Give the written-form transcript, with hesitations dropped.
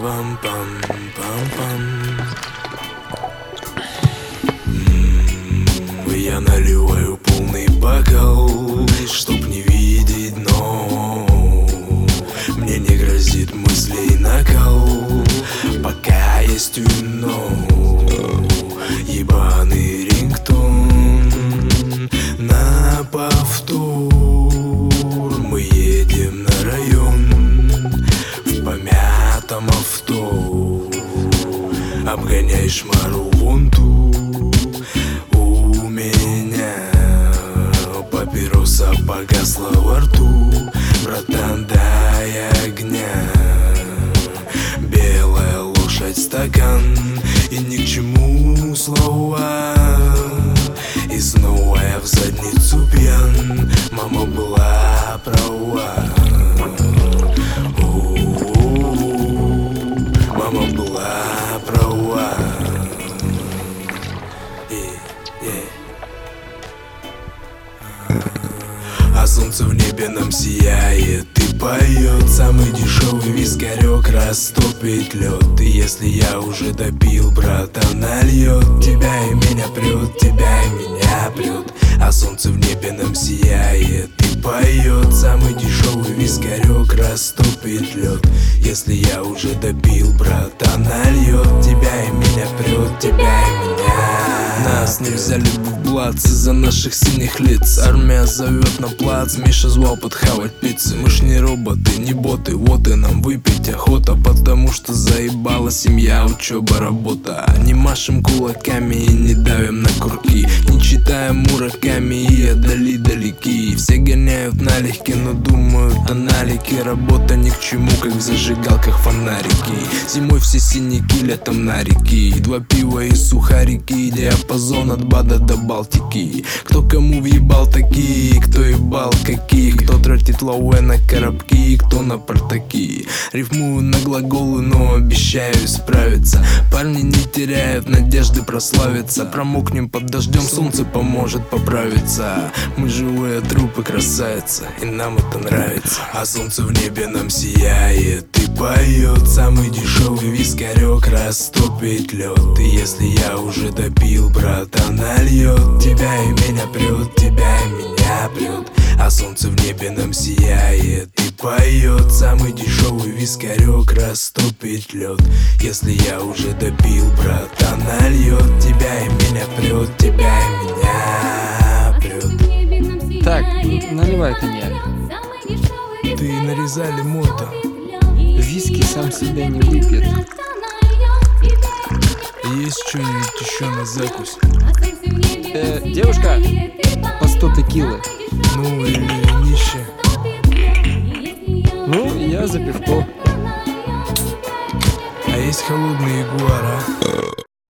Я наливаю полный бокал, чтоб не видеть дно. Мне не грозит мыслей накал, пока есть вино. Ебаный рингтон на повтор. Мы едем на район в помятом авто. Обгоняй шмару вон ту. У меня папироса погасла во рту. Братан, дай огня. Белая лошадь, стакан, и ни к чему слова. И снова я в задницу пьян. Мама была права. Мама была права. А солнце в небе нам сияет и поет. Самый дешевый вискарек растопит лед. И если я уже допил, братан, нальет. Тебя и меня прет, тебя и меня прет. А солнце в небе нам сияет и поет. Самый дешевый вискарек растопит лед. Если я уже допил, братан, нальет. Тебя и меня прет, тебя и меня. Нас не взяли бы в блац из-за наших синих лиц. Армия зовет на плац, Миша звал подхавать пиццы. Мы ж не роботы, не боты, вот и нам выпить охота. Потому что заебала семья, учеба, работа. Не машем кулаками и не давим на курки. Не читаем Мураками и отдали далеки. Все гоняют налегке, но думают о налике. Работа ни к чему, как в зажигалках фонарики. Зимой все синяки, летом на реки. 2 пива и сухарики, диапазон от Бада до Балтики. Кто кому въебал такие, кто ебал какие. Кто тратит лауэ на коробки, кто на портаки. Рифмую на глаголы, но обещаю исправиться. Парни не теряют надежды прославиться. Промокнем под дождем, солнце поможет поправиться. Мы живые трупы, красавица, и нам это нравится. А солнце в небе нам сияет и поет. Самый дешевый вискарек растопит лед. И если я уже допил, братан, нальет. Тебя и меня прет, тебя и меня прет. А солнце в небе нам сияет и поет. Самый дешевый вискарек растопит лед. Если я уже допил, братан, нальет. Тебя и меня прет, тебя и меня прет. Так, наливай коньяк. Ты нарезали мото. Виски сам себя не выпьет. Есть что-нибудь еще на закусь? Девушка, по 100 текилы. Ну или нищая. Ну, я за пивко. А есть холодный ягуар, а?